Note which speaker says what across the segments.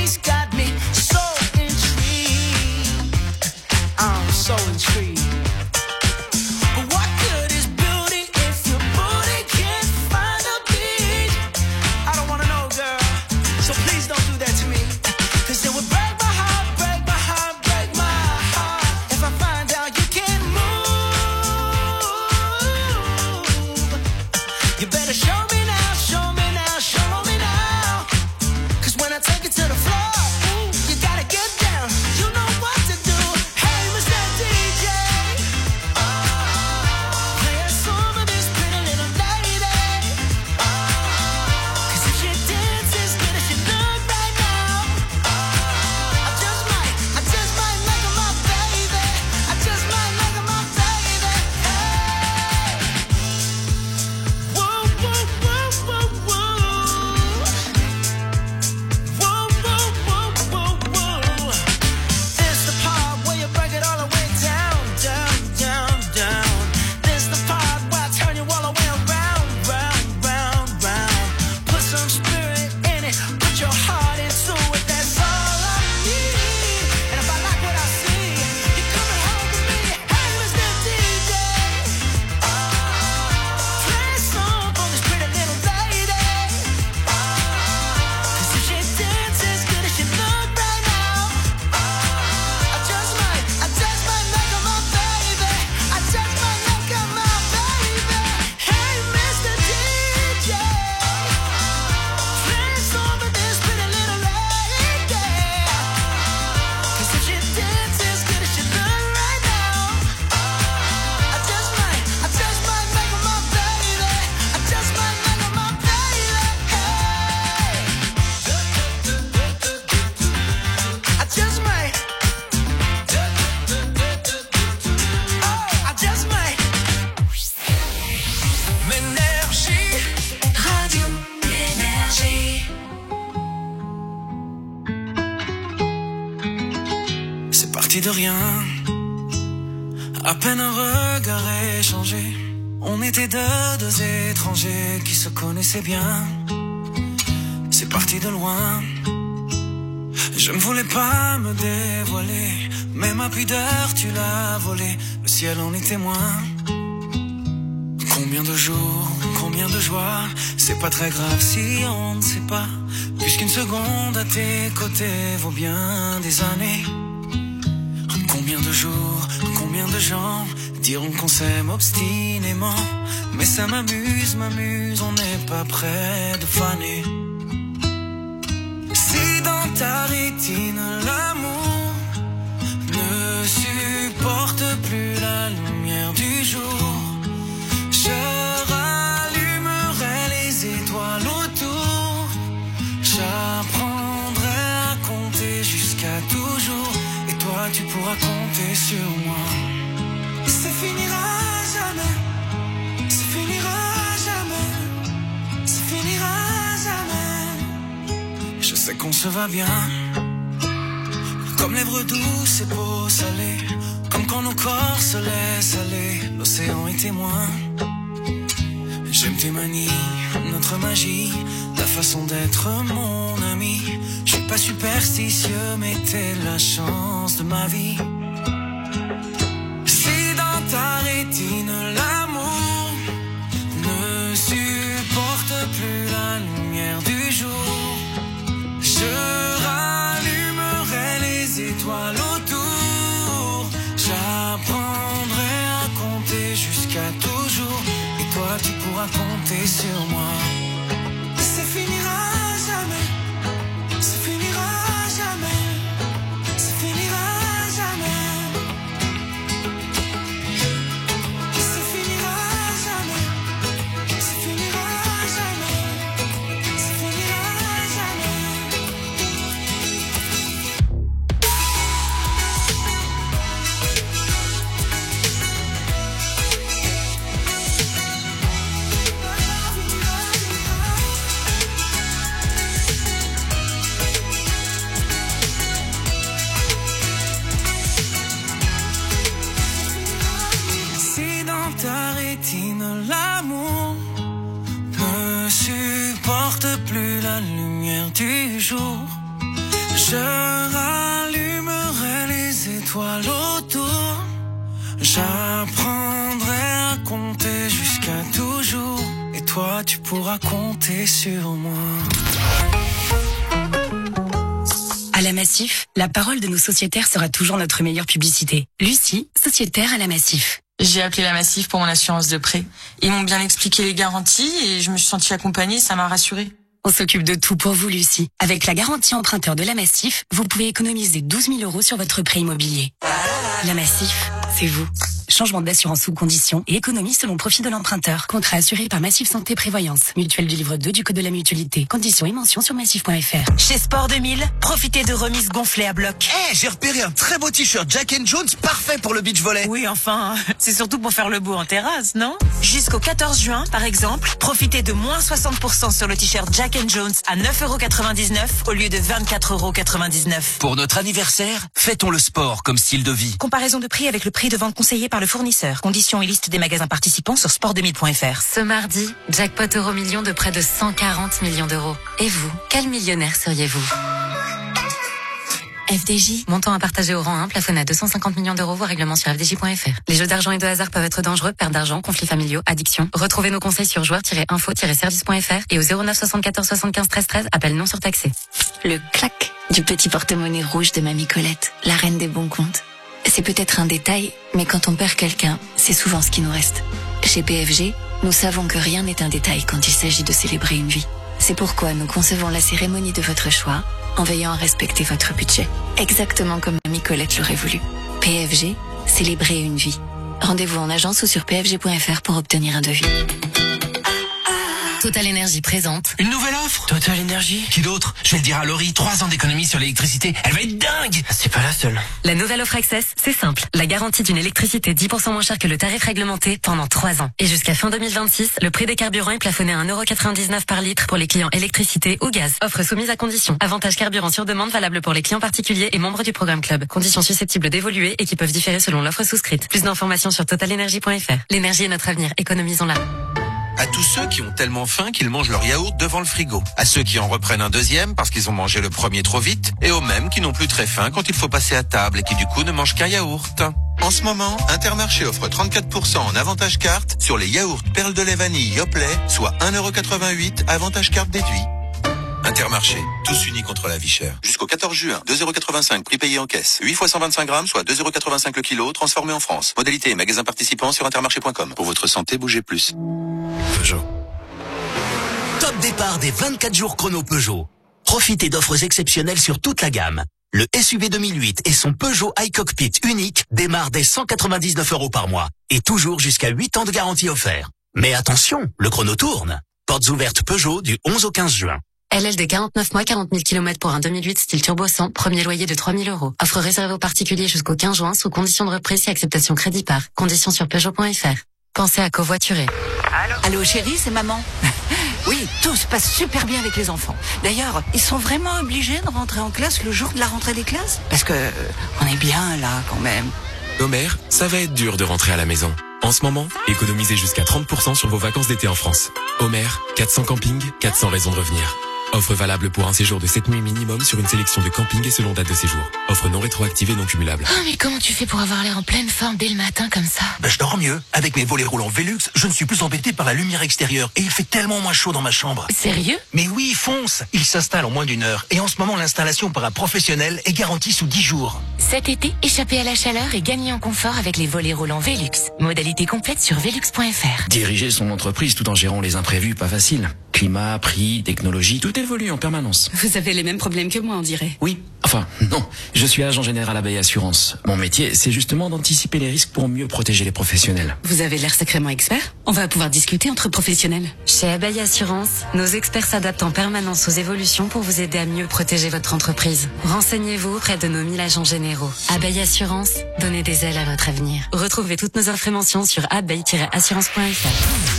Speaker 1: face got me so intrigued. I'm so intrigued. But what good is beauty if your booty can't find a beat? I don't wanna know, girl, so please don't do that to me. Cause it would break my heart, break my heart, break my heart if I find out you can't move. You better show me now, show me now, show me now. Cause when I take it to the floor, ooh, you gotta get down. You know what to do. Hey, Mr. DJ, play a song for this pretty little lady. Cause if she dances as good as she look right now, I just might make her my baby. I just might make her my baby. Hey. Whoa, whoa, whoa, whoa, whoa. Whoa, whoa, whoa, whoa, whoa. This the part where you break it all the way down, down, down, down. This the part where I turn you all the way around, round, round, round. Put some spirit in it, put your heart into it. That's all I need. And if I like what I see, you're coming home with me. Hey, Mr. DJ, play a song for this pretty little lady. Cause if she dances as good as she look right now, I just might make her my baby. I just might make her my baby. Hey, Mr. DJ, play a song for this pretty little lady. Cause if she dances as good as she look right now, I just might make her my baby. I just might make her my baby. Hey, I just might. Oh, I just might. M'énergie, radio, énergie. C'est parti de rien, à peine un regard échangé. On était deux étrangers qui se connaissaient bien. C'est parti de loin. Je ne voulais pas me dévoiler, mais ma pudeur tu l'as volée. Le ciel en est témoin. Combien de jours, combien de joies. C'est pas très grave si on ne sait pas, puisqu'une seconde à tes côtés vaut bien des années. Combien de jours, combien de gens diront qu'on s'aime obstinément. Mais ça m'amuse, on n'est pas près de faner. Si dans ta rétine l'amour ne supporte plus la lumière du jour, je rallumerai les étoiles autour. J'apprendrai à compter jusqu'à toujours, et toi tu pourras compter sur moi. Ça finira jamais, ça finira jamais, ça finira jamais. Je sais qu'on se va bien, comme lèvres douces et peau salée, comme quand nos corps se laissent aller, l'océan est témoin. J'aime tes manies, notre magie, ta façon d'être mon ami. Je suis pas superstitieux, mais t'es la chance de ma vie. Si dans ta rétine l'amour ne supporte plus la lumière du jour, je rallumerai les étoiles autour. J'apprendrai à compter jusqu'à toujours, et toi tu pourras compter sur moi. Ça finira jamais, ça finira jamais, ça finira jamais. Ça finira jamais, ça finira jamais, ça finira jamais. Ta rétine, l'amour ne supporte plus la lumière du jour.
Speaker 2: Je rallumerai les étoiles autour. J'apprendrai à compter jusqu'à toujours. Et toi, tu pourras compter sur moi.
Speaker 3: À la Massif, la parole de nos sociétaires sera toujours notre meilleure publicité. Lucie, sociétaire à la Massif.
Speaker 4: J'ai appelé la Massif pour mon assurance de prêt. Ils m'ont bien expliqué les garanties et je me suis sentie accompagnée, ça m'a rassurée.
Speaker 3: On s'occupe de tout pour vous, Lucie. Avec la garantie emprunteur de la Massif, vous pouvez économiser 12 000 € sur votre prêt immobilier. La Massif, c'est vous. Changement d'assurance sous conditions et économie selon profil de l'emprunteur. Contrat assuré par Massif Santé Prévoyance. Mutuelle du livre 2 du Code de la Mutualité. Conditions et mentions sur massif.fr.
Speaker 5: Chez Sport 2000, profitez de remises gonflées à bloc.
Speaker 6: J'ai repéré un très beau t-shirt Jack & Jones, parfait pour le beach volley.
Speaker 5: Oui, enfin, c'est surtout pour faire le beau en terrasse, non? Jusqu'au 14 juin, par exemple, profitez de moins 60% sur le t-shirt Jack & Jones à 9,99 € au lieu de 24,99 €.
Speaker 6: Pour notre anniversaire, fêtons le sport comme style de vie.
Speaker 5: Comparaison de prix avec le prix de vente conseillé par le fournisseur. Conditions et liste des magasins participants sur sport2000.fr.
Speaker 7: Ce mardi, jackpot Euro-Million de près de 140 millions d'euros. Et vous, quel millionnaire seriez-vous? FDJ, montant à partager au rang 1, plafonné à 250 millions d'euros, voire règlement sur fdj.fr. Les jeux d'argent et de hasard peuvent être dangereux, perte d'argent, conflits familiaux, addiction. Retrouvez nos conseils sur joueurs-info-service.fr et au 09 74 75 13 13, appel non surtaxé.
Speaker 8: Le clac du petit porte-monnaie rouge de Mamie Colette, la reine des bons comptes. C'est peut-être un détail, mais quand on perd quelqu'un, c'est souvent ce qui nous reste. Chez PFG, nous savons que rien n'est un détail quand il s'agit de célébrer une vie. C'est pourquoi nous concevons la cérémonie de votre choix en veillant à respecter votre budget. Exactement comme Mamie Colette l'aurait voulu. PFG, célébrer une vie. Rendez-vous en agence ou sur pfg.fr pour obtenir un devis.
Speaker 7: Total Énergie présente
Speaker 6: Une nouvelle offre
Speaker 2: Total Énergie.
Speaker 6: Qui d'autre? Je vais le dire à Laurie, 3 ans d'économie sur l'électricité. Elle va être dingue.
Speaker 2: C'est pas la seule.
Speaker 3: La nouvelle offre Access, c'est simple. La garantie d'une électricité 10% moins chère que le tarif réglementé pendant 3 ans. Et jusqu'à fin 2026, le prix des carburants est plafonné à 1,99 € par litre pour les clients électricité ou gaz. Offre soumise à conditions. Avantage carburant sur demande valable pour les clients particuliers et membres du programme Club. Conditions susceptibles d'évoluer et qui peuvent différer selon l'offre souscrite. Plus d'informations sur totalenergie.fr. L'énergie est notre avenir, économisons-la.
Speaker 9: À tous ceux qui ont tellement faim qu'ils mangent leur yaourt devant le frigo. À ceux qui en reprennent un deuxième parce qu'ils ont mangé le premier trop vite. Et aux mêmes qui n'ont plus très faim quand il faut passer à table et qui du coup ne mangent qu'un yaourt. En ce moment, Intermarché offre 34% en avantage carte sur les yaourts perles de lait vanille Yoplait, soit 1,88 € avantage carte déduit. Intermarché, tous unis contre la vie chère. Jusqu'au 14 juin, 2,85 € prix payé en caisse. 8 fois 125 grammes, soit 2,85 € le kilo, transformé en France. Modalité et magasins participants sur intermarché.com. Pour votre santé, bougez plus.
Speaker 6: Peugeot. Top départ des 24 jours chrono Peugeot. Profitez d'offres exceptionnelles sur toute la gamme. Le SUV 2008 et son Peugeot iCockpit unique démarrent dès 199 € par mois. Et toujours jusqu'à 8 ans de garantie offert. Mais attention, le chrono tourne. Portes ouvertes Peugeot du 11 au 15 juin.
Speaker 7: LLD 49 mois, 40 000 km pour un 2008 style turbo 100, premier loyer de 3 000 €. Offre réservée aux particuliers jusqu'au 15 juin sous condition de reprise et acceptation crédit par. Conditions sur Peugeot.fr. Pensez à covoiturer.
Speaker 10: Allô chérie, c'est maman. Oui, tout se passe super bien avec les enfants. D'ailleurs, ils sont vraiment obligés de rentrer en classe le jour de la rentrée des classes? Parce que on est bien là quand même.
Speaker 11: Homer, ça va être dur de rentrer à la maison. En ce moment, économisez jusqu'à 30% sur vos vacances d'été en France. Homer, 400 campings, 400 raisons de revenir. Offre valable pour un séjour de 7 nuits minimum sur une sélection de campings et selon date de séjour. Offre non rétroactive et non cumulable.
Speaker 7: Oh, mais comment tu fais pour avoir l'air en pleine forme dès le matin comme ça?
Speaker 6: Je dors mieux. Avec mes volets roulants Velux, je ne suis plus embêté par la lumière extérieure et il fait tellement moins chaud dans ma chambre.
Speaker 7: Sérieux?
Speaker 6: Mais oui, fonce. Il s'installe en moins d'1 heure et en ce moment l'installation par un professionnel est garantie sous 10 jours.
Speaker 7: Cet été, échappez à la chaleur et gagnez en confort avec les volets roulants Velux. Modalité complète sur velux.fr.
Speaker 12: Diriger son entreprise tout en gérant les imprévus, pas facile. Climat, prix, technologie, tout évolue en permanence.
Speaker 3: Vous avez les mêmes problèmes que moi, on dirait.
Speaker 12: Oui, enfin, non. Je suis agent général à Bay Assurance. Mon métier, c'est justement d'anticiper les risques pour mieux protéger les professionnels.
Speaker 3: Vous avez l'air sacrément expert. On va pouvoir discuter entre professionnels.
Speaker 7: Chez Abeille Assurance, nos experts s'adaptent en permanence aux évolutions pour vous aider à mieux protéger votre entreprise. Renseignez-vous auprès de nos 1000 agents généraux. Abeille Assurance, donnez des ailes à votre avenir.
Speaker 3: Retrouvez toutes nos offres et mentions sur abeille-assurance.fr.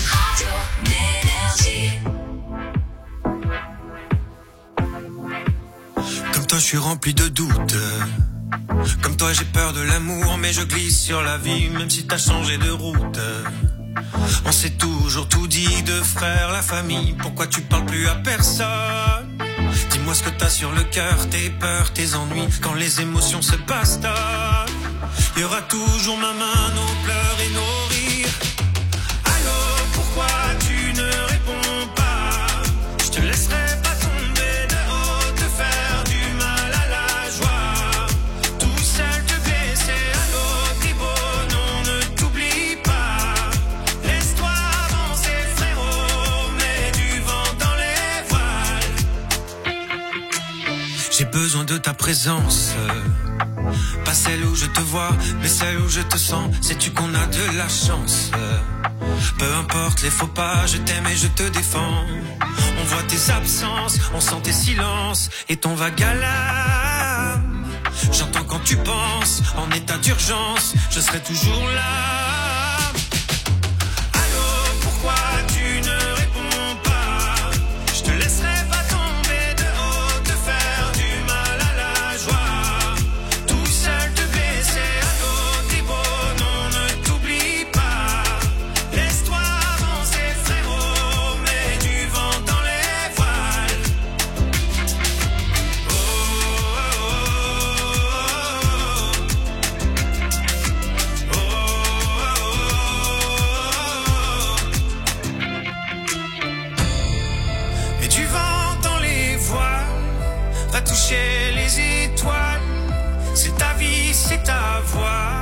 Speaker 2: Comme toi, je suis rempli de doutes. Comme toi, j'ai peur de l'amour, mais je glisse sur la vie, même si t'as changé de route. On s'est toujours tout dit de frère, la famille. Pourquoi tu parles plus à personne? Dis-moi ce que t'as sur le cœur, tes peurs, tes ennuis. Quand les émotions se bastonnent, il y aura toujours ma main, nos pleurs et nos rires. Allô, pourquoi tu ne réponds pas? Je te laisserai pas tomber de haut, te faire du mal à la joie. Tout seul te blesser, allô, t'es beau, non, ne t'oublie pas. Laisse-toi avancer, frérot, mets du vent dans les voiles. J'ai besoin de ta présence, pas celle où je te vois, mais celle où je te sens. Sais-tu qu'on a de la chance? Peu importe les faux pas, je t'aime et je te défends. On voit tes absences, on sent tes silences et ton vague à l'âme. J'entends quand tu penses, en état d'urgence, je serai toujours là. Allô, pourquoi tu ne réponds pas? Je te laisserai pas tomber de haut, te faire du mal à la joie. Tout seul te blesser, allô, t'es beau, non, ne t'oublie pas. Laisse-toi avancer, frérot, mets du vent dans les voiles. Oh, oh, oh, oh, oh. Mets du vent dans les voiles, va toucher les étoiles. C'est ta vie, c'est ta voix.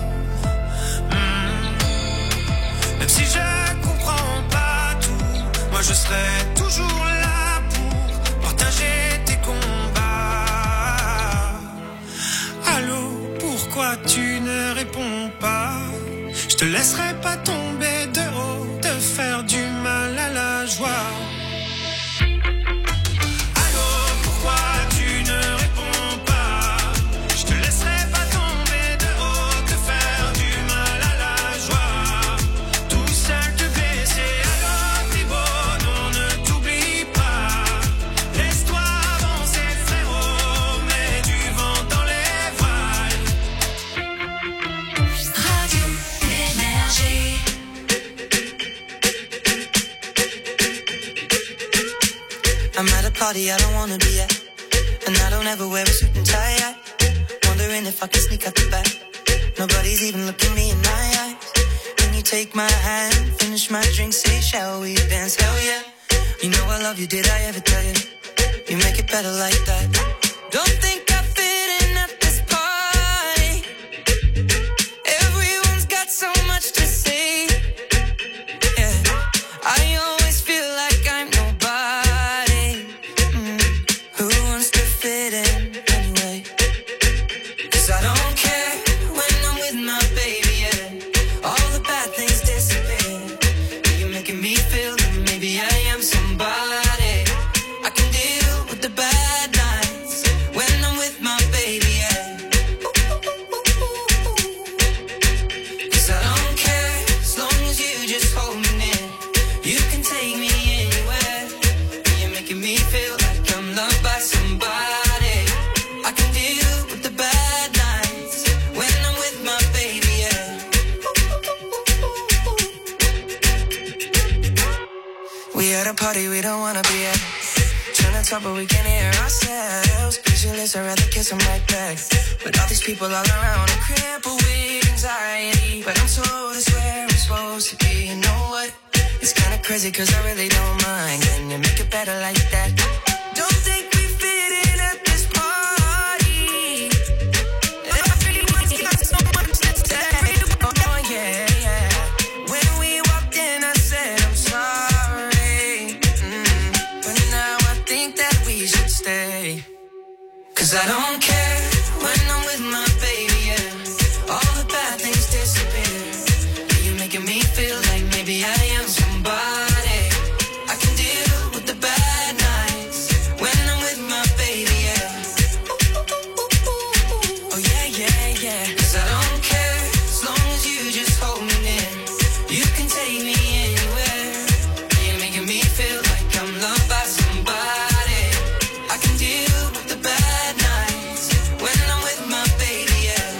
Speaker 2: Même si je comprends pas tout, moi je serai toujours là pour partager tes combats. Allô, pourquoi tu ne réponds pas? Je te laisserai pas tomber de haut, te faire du mal à la joie. Allô, pourquoi tu ne réponds pas? Je te laisserai pas tomber de haut, te faire du mal à la joie. Tout seul te blesser, alors t'es beau, non, ne t'oublie pas. Laisse-toi avancer, frérot, mets du vent dans les voiles.
Speaker 1: Radio Énergie.
Speaker 13: I'm at a party I don't wanna be at, and I don't ever wear a suit and tie yet. Wondering if I can sneak out the back. Nobody's even looking me in my eyes. When you take my hand, finish my drink, say shall we dance? Hell yeah. You know I love you, did I ever tell you? You make it better like that. Don't think I fit in at this party. Everyone's got so much to say. Yeah, I always feel like I'm nobody. Who wants to fit in anyway? 'Cause I don't care when I'm with my baby, yeah. All the bad things disappear. You're making me feel that maybe I am somebody. I can deal with the bad nights when I'm with my baby, yeah. 'Cause I don't care as long as you just hold me near. You can take me anywhere. You're making me feel like I'm loved by somebody. I can deal with the bad nights when I'm with my baby, yeah. We at a party we don't wanna be at. Trying to talk but we can't hear ourselves. Pictureless, I'd rather kiss them right back. But all these people all around, I'm crippled with anxiety. But I'm told it's where I'm supposed to be. You know what? It's kinda crazy 'cause I really don't mind. Can you make it better like that? Don't think we fit in at this party. Everyone's got so much to say. Oh yeah, yeah. When we walked in, I said I'm sorry. But now I think that we should stay. 'Cause I don't care when I'm with my baby, yeah. All the bad things disappear. You're making me feel like maybe I am somebody. I can deal with the bad nights when I'm with my baby, yeah. Oh yeah, yeah, yeah. 'Cause I don't care as long as you just hold me near. You can take me anywhere. You're making me feel like I'm loved by somebody. I can deal with the bad nights when I'm with my baby, yeah.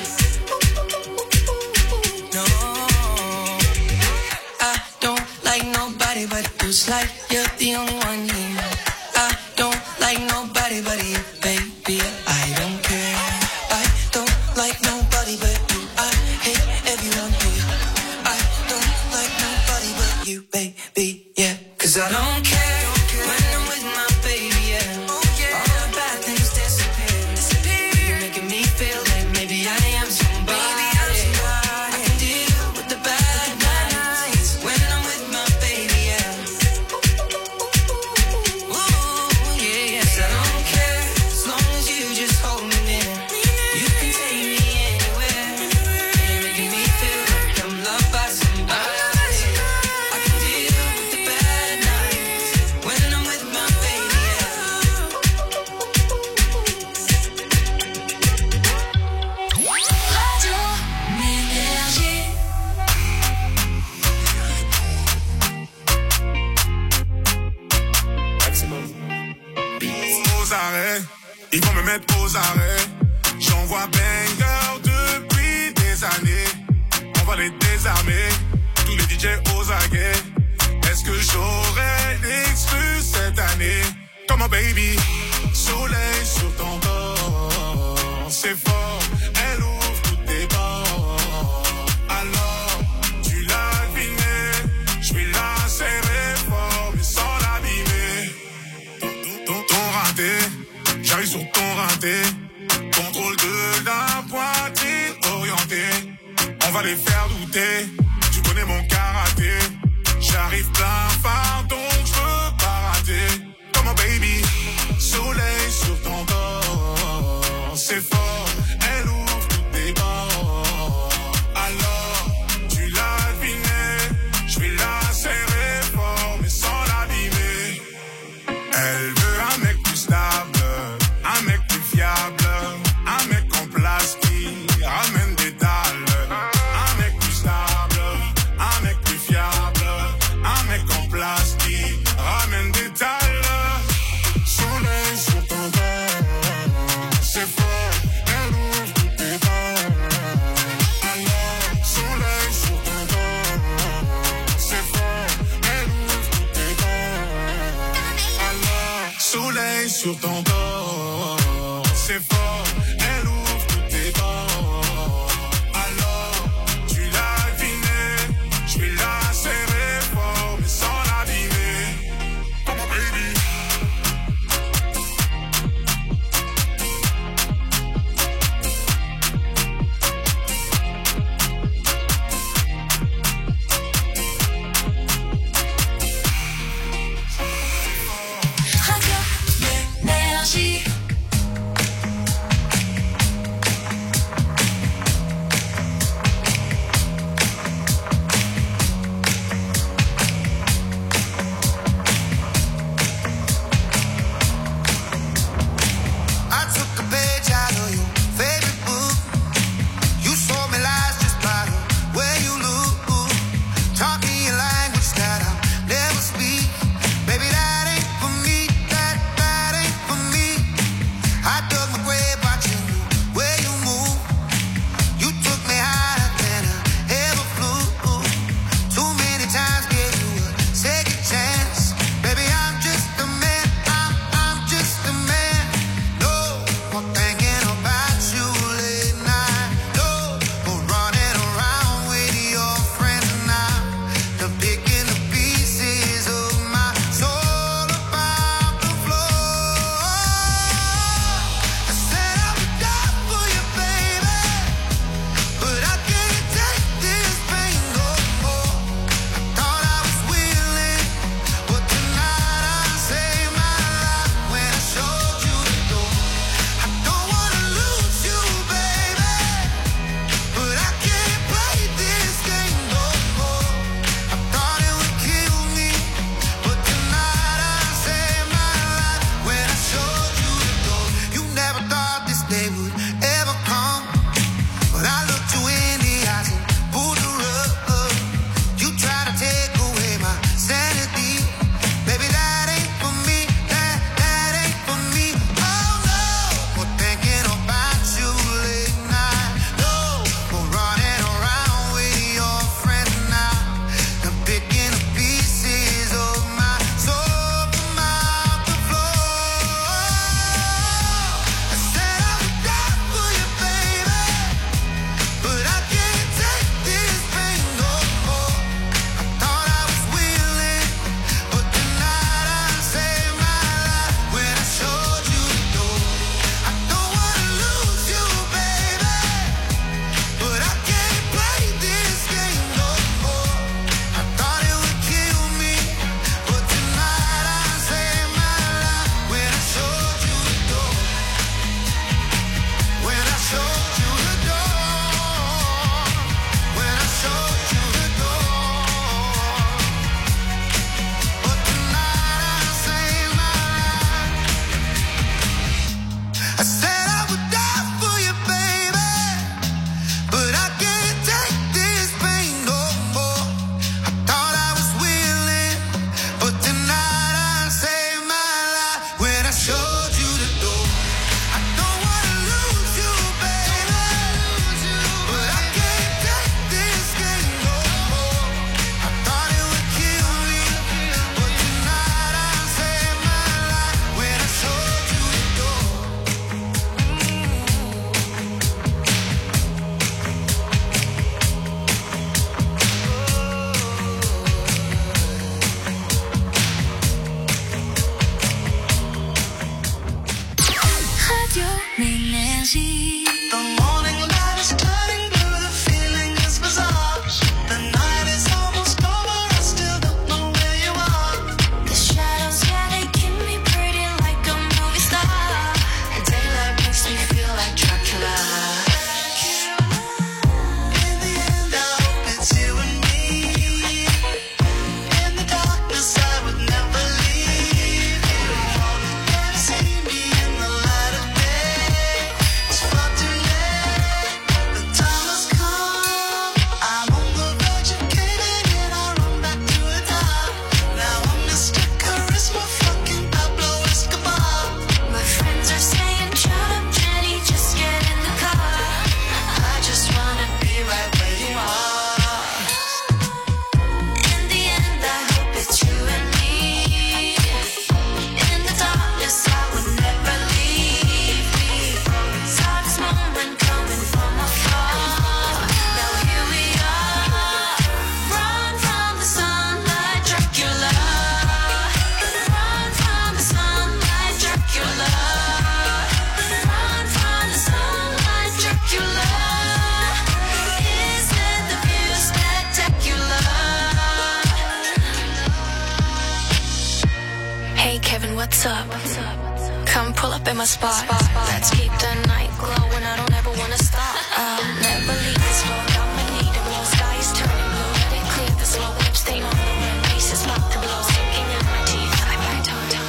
Speaker 14: voix banger depuis des années. On va les désarmer, tous les DJ aux aguets. Est-ce que j'aurai l'exclu cette année? Come on baby, soleil sur ton corps, c'est fort, elle ouvre toutes tes bords. Alors, tu l'as deviné, je vais la serrer fort, mais sans l'abîmer. Ton raté, j'arrive sur ton raté, contrôle de la poitrine orientée. On va les faire douter, tu connais mon karaté. J'arrive plein phare, donc je veux pas rater. Come on baby, soleil sur ton corps, c'est fort, elle ouvre toutes tes bords. Alors, tu l'as deviné, je vais la serrer fort, mais sans l'abîmer. Elle veut un mec plus stable, un mec plus fiable, un mec en place qui ramène des dalles. Un mec plus stable, un mec plus fiable, un mec en place qui ramène des dalles. Soleil sur ton corps, c'est fort, elle ouvre toutes tes bords. Alors, soleil sur ton corps, c'est fort, elle ouvre toutes tes bords. Alors, soleil sur ton corps, c'est fort, elle ouvre toutes tes bords. Alors, tu l'as deviné, je vais la serrer fort, mais sans l'abîmer. Come on baby.
Speaker 1: Énergie.
Speaker 15: I took a page out of your favorite book. You sold me lies just by the way you look. Taught me a language that I'll never speak. Baby, that ain't for me. That ain't for me. I dug my grave watching you where you move. You took me higher than I ever flew. Too many times gave you a second chance. Baby, I'm just a man. I'm just a man. No more thinking about you late night. No more running around with your friends now. They're picking the pieces of my soul about the floor. I said I would die for you, baby, but I can't take this pain no more. I thought I was willing, but tonight I saved my life when I showed you the door. I don't wanna lose you, baby, but I can't play this game no more. I thought it would kill me, but tonight I saved my life when I showed you the door. You never thought this day would ever come, but I looked you in the eyes and pulled the rug. You tried to take away my sanity. Baby, that ain't for me. That ain't for me. Oh no, more thinking about you late night. No more running around with your friends now. I'm picking the pieces of my soul from out the floor. I said I would die for you, baby,
Speaker 16: what's up? Come pull up in my spot. Let's keep the night glowing. I don't ever wanna stop. I'll never leave this road. I'ma need a blue sky is turning blue. Let it clear the slow whip stain on the rim. Pieces about to blow, sinking in my teeth. I bite on time.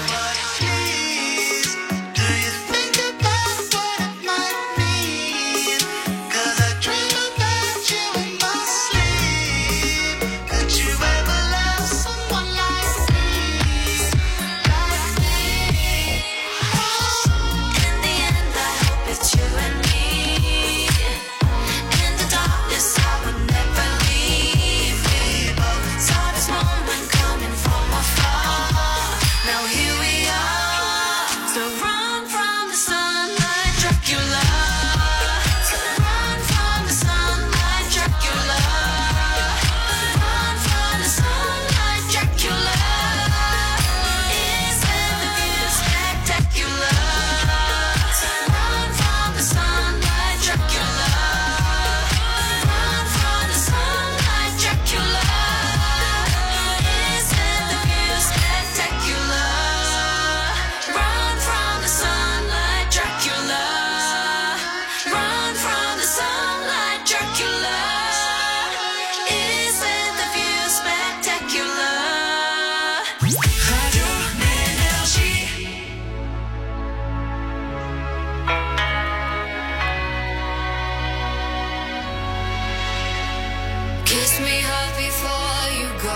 Speaker 17: Kiss me hard before you go.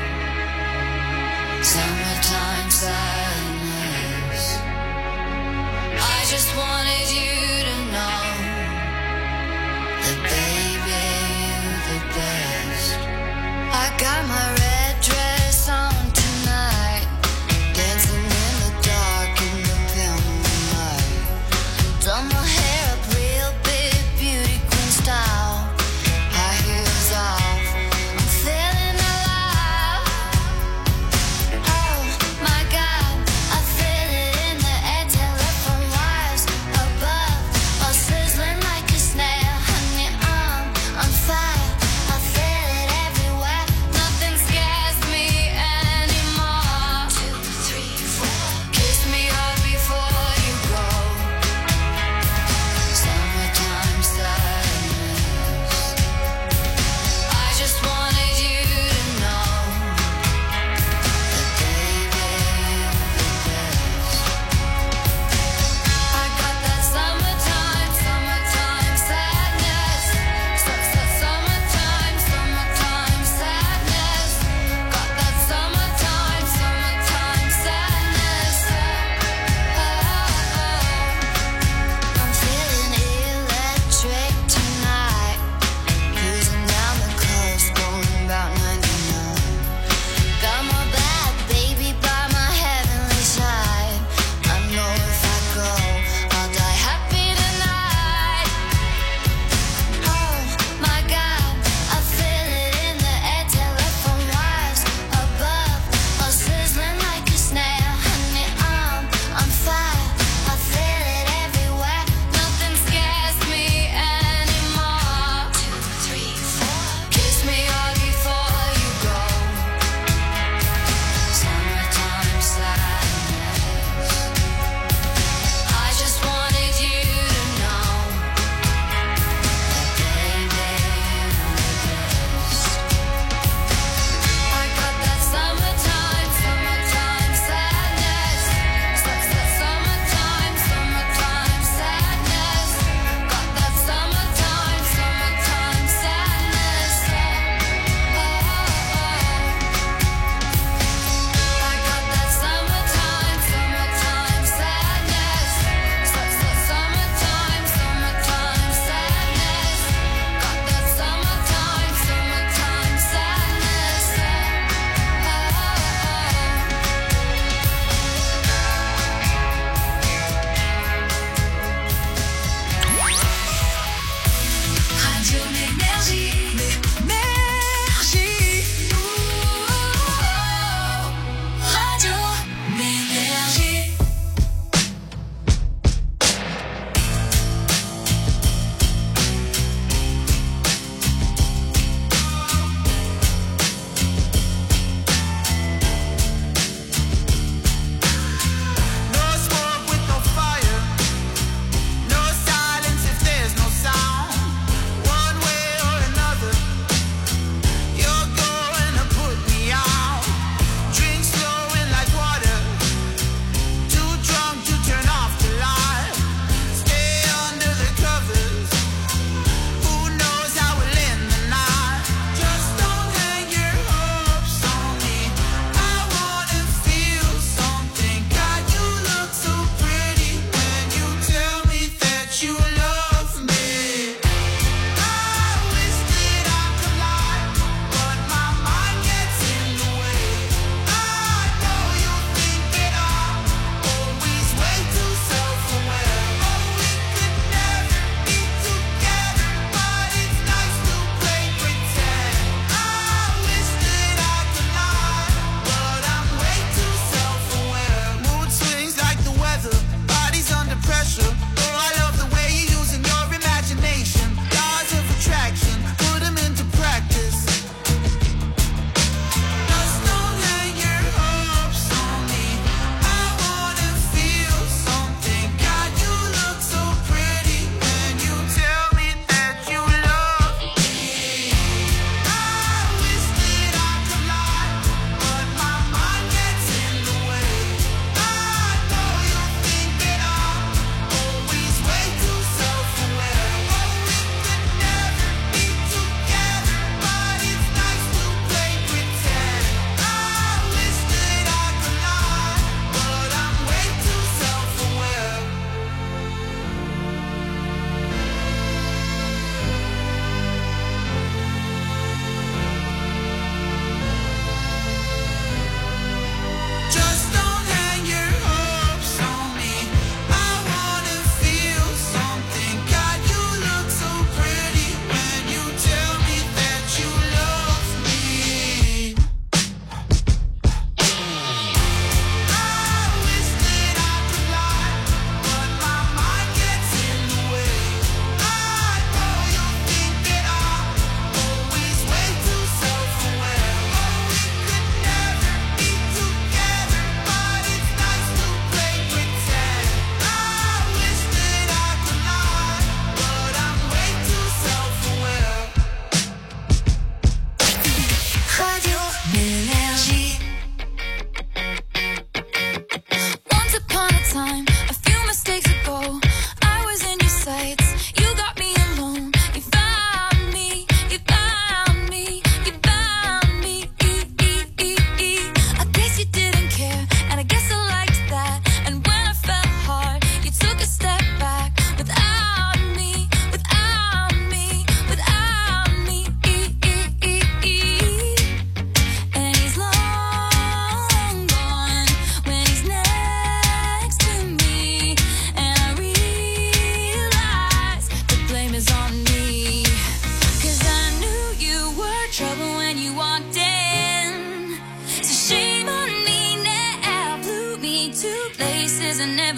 Speaker 17: Summertime sadness. I just wanted you to know that baby, you're the best. I got my red dress on tonight, dancing in the dark in the pale moonlight. Done my hair up real big, beauty queen style. High heels off, I'm feeling alive.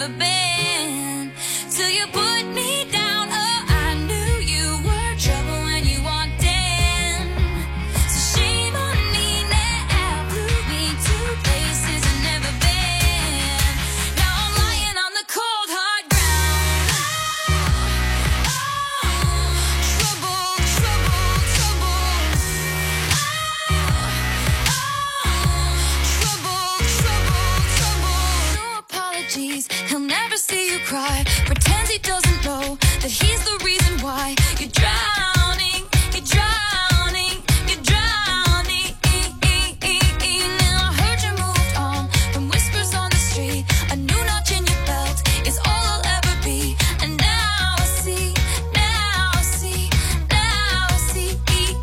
Speaker 17: never been. Till you put me down, oh, I knew you were trouble when you walked in. So shame on me now, blew me to places I've never been. Now I'm lying on the cold hard ground. Trouble, trouble, trouble. No apologies, he'll never see you cry. Pretends he doesn't know that he's the reason why you're drowning, you're drowning, you're drowning. Now I heard you moved on from whispers on the street. A new notch in your belt is all I'll ever be. And now I see, now I see, now I see.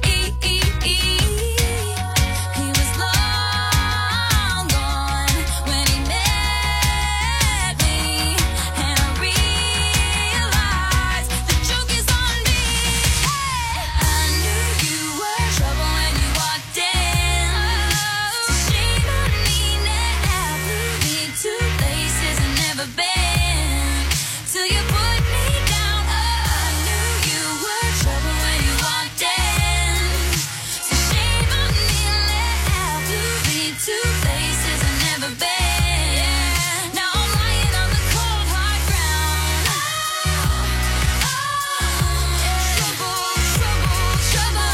Speaker 17: He was long gone when he met me, and I realized the joke is on me. I knew you were trouble when you walked in. So shame on me now, blew me to places I've never been. Till you put me down, oh, I knew you were trouble when you walked in. So shame on me now, blew me to places I've never been. Now I'm lying on the cold hard ground. Trouble, trouble, trouble.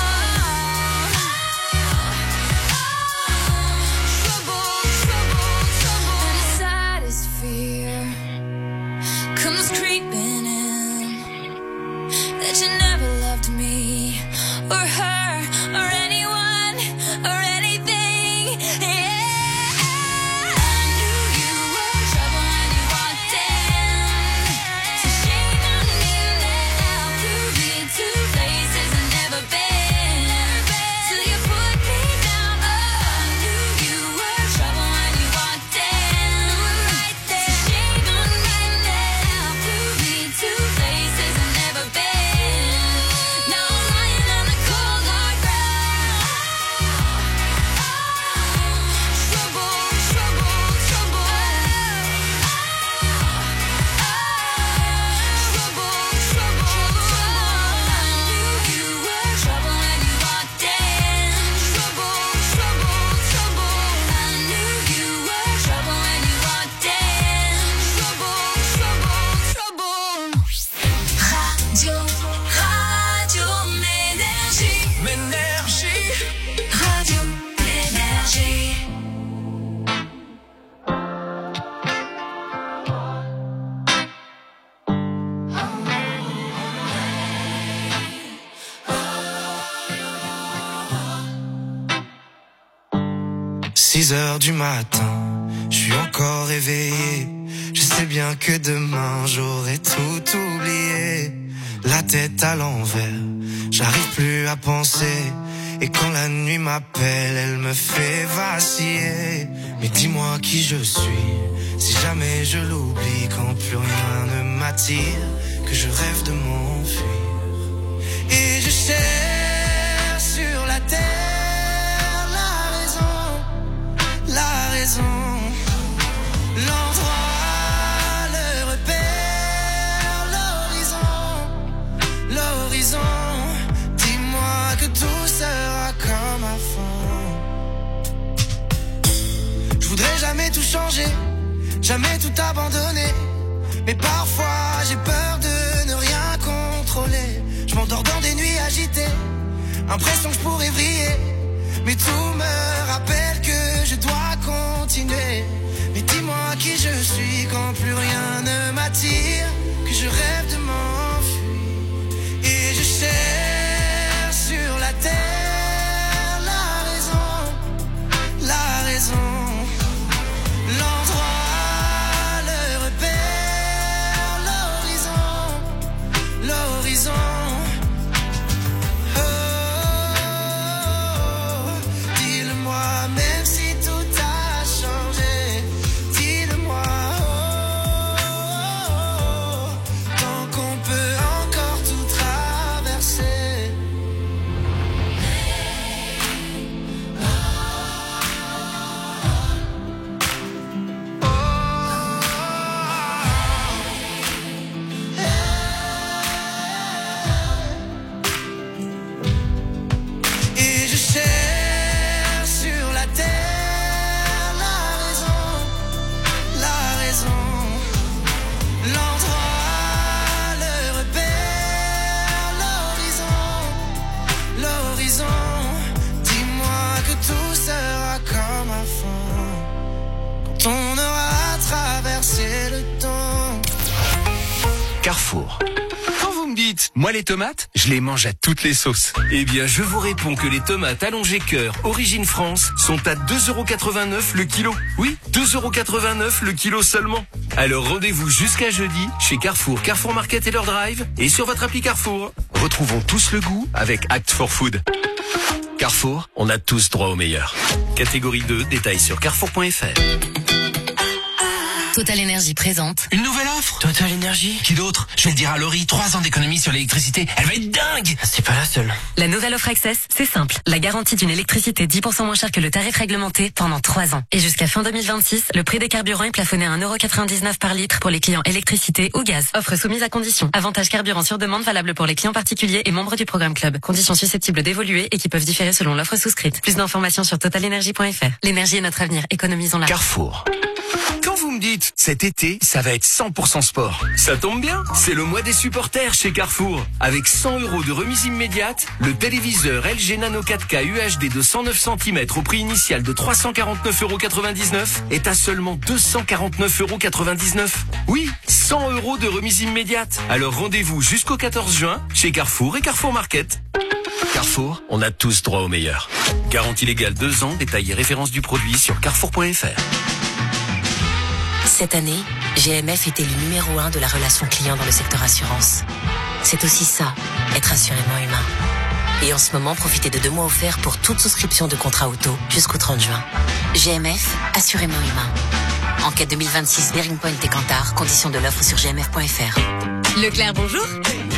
Speaker 17: Trouble, trouble, trouble. And the saddest fear comes creeping in, that you never loved me or her or anyone or anything. Yeah, I knew you were trouble when you walked in. So shame on me now, blew me to places I've never been. Till you put me down, oh, I knew you were trouble when you walked in. Right there, so shame on me now, blew me to places I've never been. Now I'm lying on the cold hard ground. Trouble, trouble, trouble. Trouble, trouble, trouble. I knew you were trouble when you walked in. Trouble, trouble, trouble. I knew you were trouble when you walked in. Trouble, trouble, trouble. Radio, Radio Ménergie.
Speaker 2: Ménergie.
Speaker 17: Radio Ménergie.
Speaker 2: Six heures du matin, je suis encore réveillé. Je sais bien que demain j'aurai tout oublié. La tête à l'envers, j'arrive plus à penser. Et quand la nuit m'appelle, elle me fait vaciller. Mais dis-moi qui je suis, si jamais je l'oublie. Quand plus rien ne m'attire, que je rêve de m'enfuir. Et je cherche sur la terre la raison, l'endroit, le repère, l'horizon. Dis-moi que tout sera comme avant. Je voudrais jamais tout changer, jamais tout abandonner. Mais parfois j'ai peur de ne rien contrôler. Je m'endors dans des nuits agitées, impression que je pourrais briller. Mais tout me rappelle que je dois continuer. Mais dis-moi qui je suis quand plus rien ne m'attire, que je rêve de m'enfuir. Et je cherche sur la terre la raison, l'endroit, le repère, l'horizon. Même si tout a changé, dis-le-moi, tant qu'on peut encore tout traverser.
Speaker 18: tomates. Moi, les tomates, je les mange à toutes les sauces. Eh bien, je vous réponds que les tomates allongées cœur Origine France sont à 2,89 € le kilo. Oui, 2,89 € le kilo seulement. Alors rendez-vous jusqu'à jeudi chez Carrefour, Carrefour Market et leur drive et sur votre appli Carrefour. Retrouvons tous le goût avec Act for Food. Carrefour, on a tous droit au meilleur. Catégorie 2, détails sur carrefour.fr.
Speaker 3: Total Énergie présente.
Speaker 12: Une nouvelle offre Total Énergie. Qui d'autre? Je vais le dire à Laurie, 3 ans d'économie sur l'électricité. Elle va être dingue. C'est pas la seule.
Speaker 3: La nouvelle offre Access, c'est simple. La garantie d'une électricité 10% moins chère que le tarif réglementé pendant 3 ans. Et jusqu'à fin 2026, le prix des carburants est plafonné à 1,99 € par litre pour les clients électricité ou gaz. Offre soumise à conditions. Avantage carburant sur demande valable pour les clients particuliers et membres du programme Club. Conditions susceptibles d'évoluer et qui peuvent différer selon l'offre souscrite. Plus d'informations sur totalenergie.fr. L'énergie est notre avenir. Économisons-la.
Speaker 18: Carrefour. Quand vous me dites, cet été, ça va être 100% sport. Ça tombe bien, c'est le mois des supporters chez Carrefour. Avec 100 € de remise immédiate, le téléviseur LG Nano 4K UHD de 109 cm au prix initial de 349,99 € est à seulement 249,99 €. Oui, 100 € de remise immédiate. Alors rendez-vous jusqu'au 14 juin chez Carrefour et Carrefour Market. Carrefour, on a tous droit au meilleur. Garantie légale 2 ans, détail et référence du produit sur carrefour.fr.
Speaker 19: Cette année, GMF est élu numéro 1 de la relation client dans le secteur assurance. C'est aussi ça, être assurément humain. Et en ce moment, profitez de 2 mois offerts pour toute souscription de contrat auto jusqu'au 30 juin. GMF, assurément humain. Enquête 2026, Bearing Point et Kantar, conditions de l'offre sur gmf.fr.
Speaker 20: Leclerc, bonjour.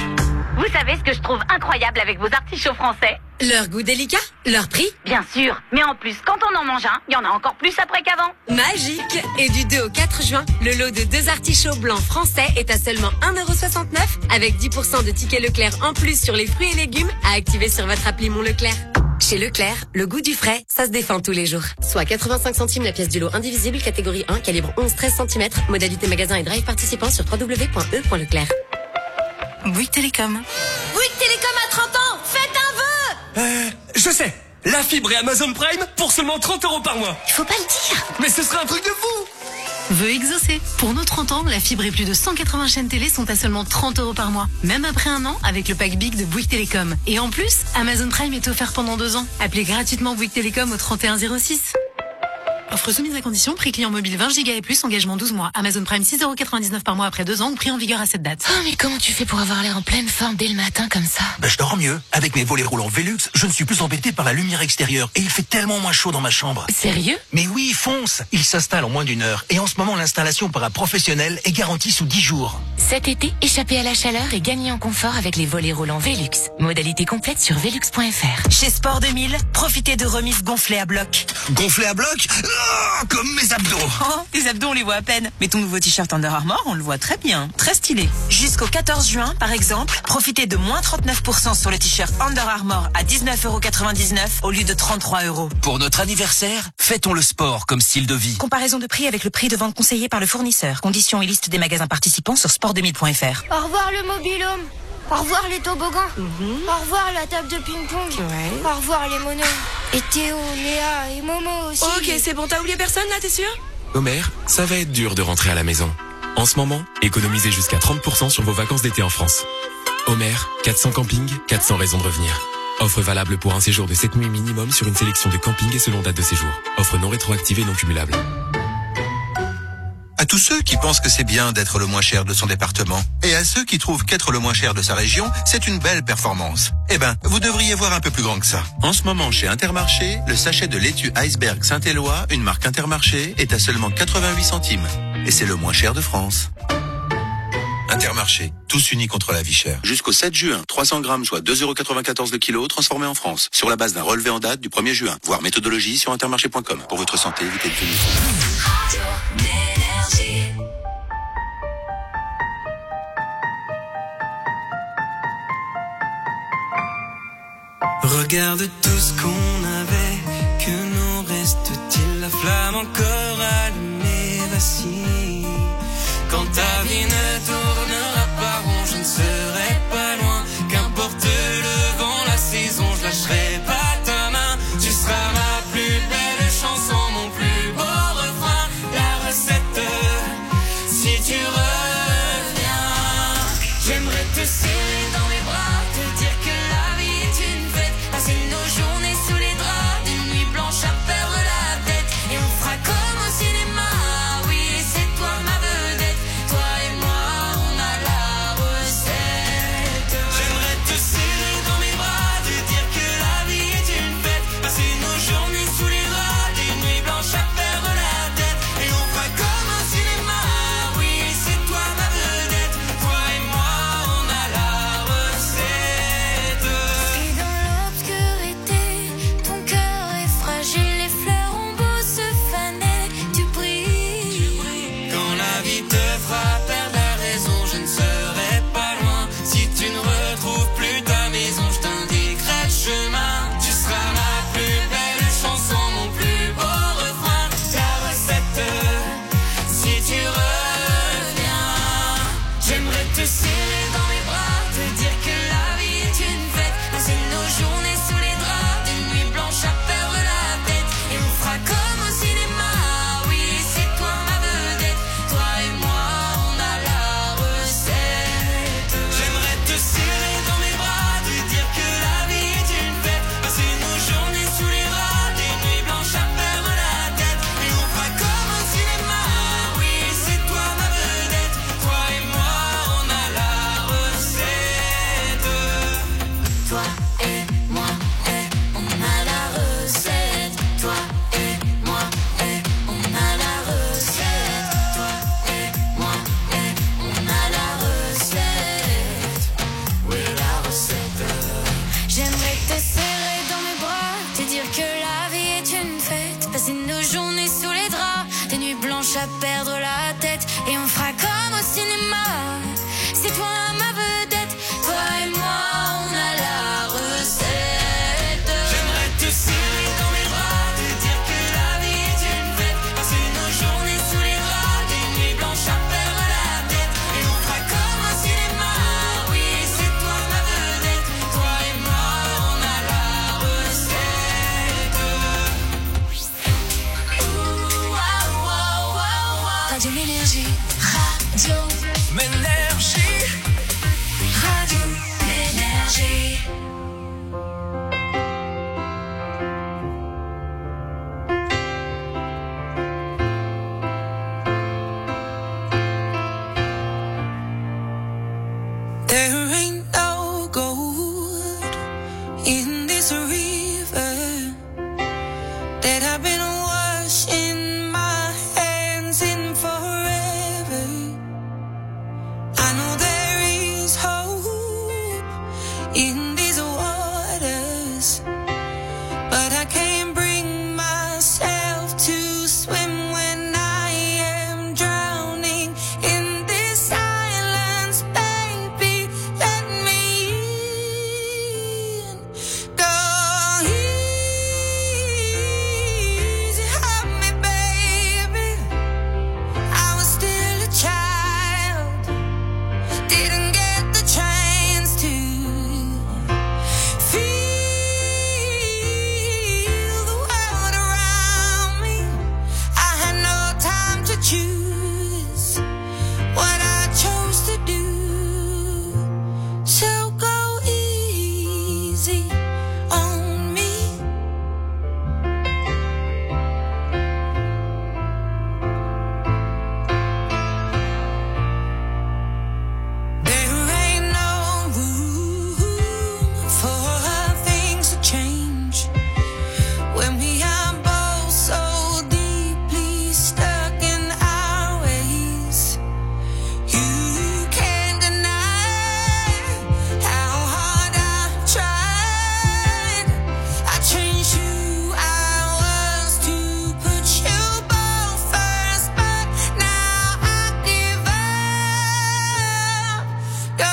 Speaker 20: Vous savez ce que je trouve incroyable avec vos artichauts français?
Speaker 7: Leur goût délicat, leur prix.
Speaker 20: Bien sûr, mais en plus, quand on en mange un, il y en a encore plus après qu'avant.
Speaker 7: Magique. Et du 2 au 4 juin, le lot de 2 artichauts blancs français est à seulement 1,69 € avec 10% de tickets Leclerc en plus sur les fruits et légumes à activer sur votre appli Mon Leclerc. Chez Leclerc, le goût du frais, ça se défend tous les jours. Soit 85 centimes la pièce du lot indivisible catégorie 1, calibre 11-13 cm, modalité magasin et drive participant sur www.e.leclerc.
Speaker 5: Bouygues Télécom.
Speaker 20: Bouygues Télécom à 30 ans, faites un vœu!
Speaker 18: Je sais, la fibre et Amazon Prime pour seulement 30 € par mois.
Speaker 20: Il faut pas le dire.
Speaker 18: Mais ce serait un truc de fou.
Speaker 21: Vœu exaucé. Pour nos 30 ans, la fibre et plus de 180 chaînes télé sont à seulement 30 € par mois. Même après 1 an, avec le pack Big de Bouygues Télécom. Et en plus, Amazon Prime est offert pendant 2 ans. Appelez gratuitement Bouygues Télécom au 3106. Offre soumise à condition, prix client mobile 20 Go et plus, engagement 12 mois. Amazon Prime 6,99 € par mois après 2 ans ou prix en vigueur à cette date.
Speaker 19: Oh, mais comment tu fais pour avoir l'air en pleine forme dès le matin comme ça?
Speaker 6: Je dors mieux. Avec mes volets roulants Velux, je ne suis plus embêté par la lumière extérieure et il fait tellement moins chaud dans ma chambre.
Speaker 19: Sérieux?
Speaker 6: Mais oui, fonce. Il s'installe en moins d'1 heure et en ce moment l'installation par un professionnel est garantie sous 10 jours.
Speaker 19: Cet été, échappez à la chaleur et gagnez en confort avec les volets roulants Velux. Modalité complète sur velux.fr.
Speaker 5: Chez Sport 2000, profitez de remises gonflées à bloc.
Speaker 6: Gonflé à bloc? Comme mes abdos.
Speaker 5: Oh, tes abdos, on les voit à peine. Mais ton nouveau t-shirt Under Armour, on le voit très bien. Très stylé. Jusqu'au 14 juin, par exemple, profitez de moins 39% sur le t-shirt Under Armour à 19,99 € au lieu de 33 €.
Speaker 6: Pour notre anniversaire, fêtons le sport comme style de vie.
Speaker 5: Comparaison de prix avec le prix de vente conseillé par le fournisseur. Conditions et liste des magasins participants sur sport2000.fr.
Speaker 16: Au revoir le mobil-home. Au revoir les toboggans. Au revoir la table de ping-pong. Au revoir les monos. Et Théo, Léa et Momo aussi.
Speaker 4: Ok, c'est bon, t'as oublié personne là, t'es sûr?
Speaker 11: Omer, ça va être dur de rentrer à la maison. En ce moment, économisez jusqu'à 30% sur vos vacances d'été en France. Omer, 400 campings, 400 raisons de revenir. Offre valable pour un séjour de 7 nuits minimum sur une sélection de campings et selon date de séjour. Offre non rétroactive et non cumulable.
Speaker 9: À tous ceux qui pensent que c'est bien d'être le moins cher de son département, et à ceux qui trouvent qu'être le moins cher de sa région, c'est une belle performance. Eh ben, vous devriez voir un peu plus grand que ça. En ce moment, chez Intermarché, le sachet de laitue Iceberg Saint-Éloi, une marque Intermarché, est à seulement 88 centimes. Et c'est le moins cher de France. Intermarché, tous unis contre la vie chère. Jusqu'au 7 juin, 300 grammes, soit 2,94 € le kilo, transformés en France. Sur la base d'un relevé en date du 1er juin. Voir méthodologie sur intermarché.com. Pour votre santé, évitez de venir.
Speaker 2: Regarde tout ce qu'on avait, que nous reste-t-il? La flamme encore allumée, vacille. Quand ta vie ne tournera pas rond, je ne serai pas loin. Qu'importe le vent, la saison, je lâcherai pas ta main. Tu seras ma plus belle chanson, mon plus beau refrain. La recette, si tu reviens, j'aimerais te serrer dans mes bras.
Speaker 1: Énergie, Radio
Speaker 2: Ménergie.
Speaker 1: Radio Énergie.
Speaker 2: There ain't no gold in this river that I've been washing my hands in forever. I know there is hope in these waters, but I can't bring myself to swim when I am drowning in this silence. Baby, let me in. Go easy, help me, baby. I was still a child, didn't get the chance to feel the world around me. I had no time to choose what I chose to do. So go easy on me. There ain't no room for things to change when we are both so deeply stuck in our ways. You can't deny how hard I've tried. I changed who I was to put you both first, but now I give up. Go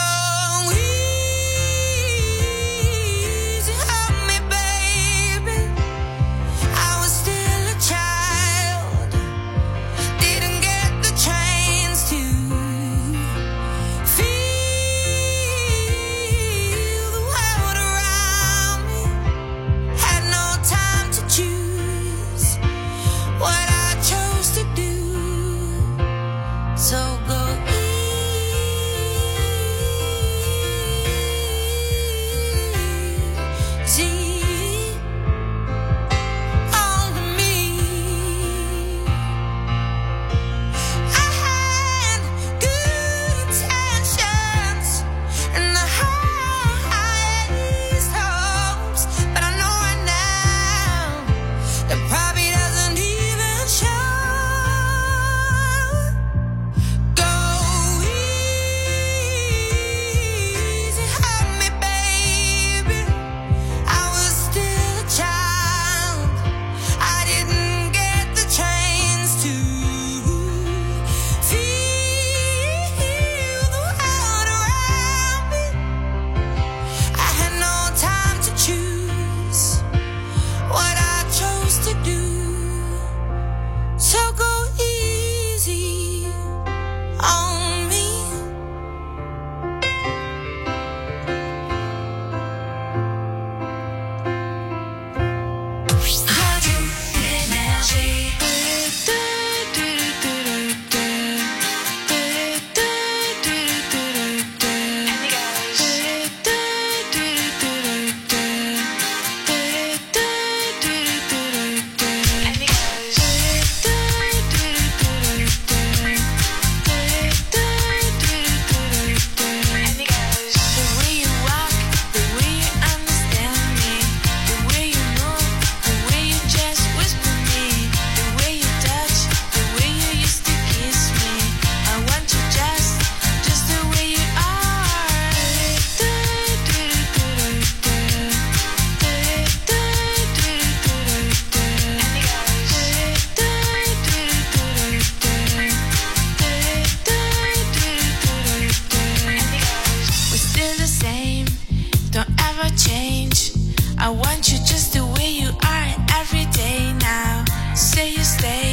Speaker 2: easy, help me, baby. I was still a child, didn't get the chance to feel the world around me. Had no time to choose what I chose to do. So go easy on me. I had good intentions and the highest hopes, but I know right now that probably doesn't even show. Go easy, help me, baby. I was still a child, I didn't get the chance to feel the world around me. I had no time to choose what I chose to do. So go easy on me. Radio Énergie. The way you walk, the way you understand me, the way you move, the way you just whisper me, the way you touch, the way you used to kiss me. I want you just the way you are. We're still the same, don't ever change. I want you just the way you are every day now. Say you stay,